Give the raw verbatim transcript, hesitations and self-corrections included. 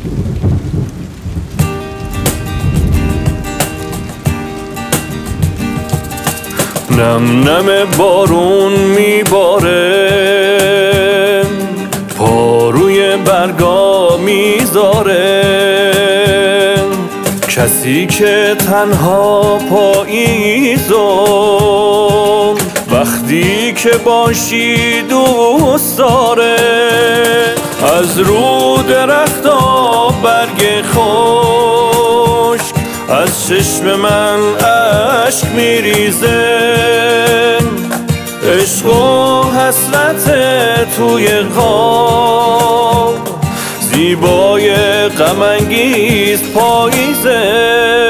نم نم بارون میباره، پاروی برگا میذاره، کسی که تنها پاییزم وقتی که باشی دوست داره. از رو درختا برگ خشک از چشم من اشک میریزه، عشق و حسرت توی خواب زیبای غم انگیز پاییزه.